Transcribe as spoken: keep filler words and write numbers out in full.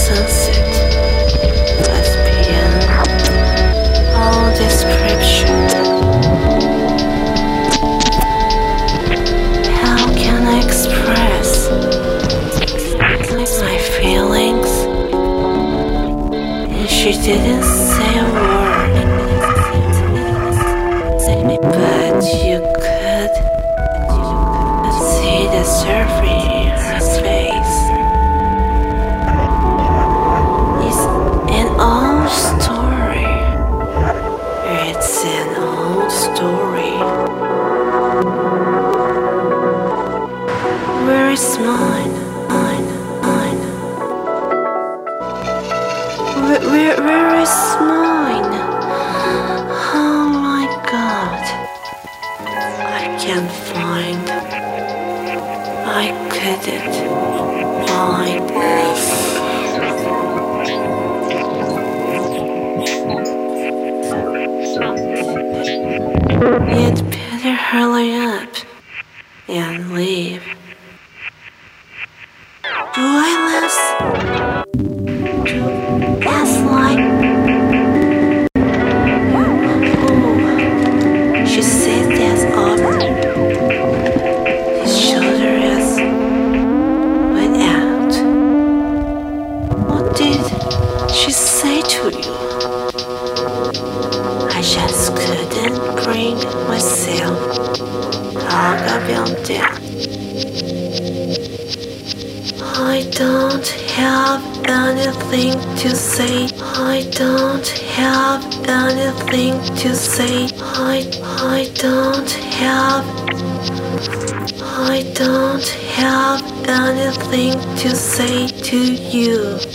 sunset, lesbian, all description. How can I express my feelings? And she didn't say a word, but you could see the surfing in her face. It's an old story. It's an old story. Where is mine? Mine, mine. Where, where, where is mine? Oh my God. I can't find. I couldn't find this. You'd better hurry up and leave. Do I last? Do last like? Oh, she said that's over. His shoulder is went out. What did she say to you? I just couldn't bring myself talk about that. I don't have anything to say. I don't have anything to say. I I don't have I don't have anything to say to you.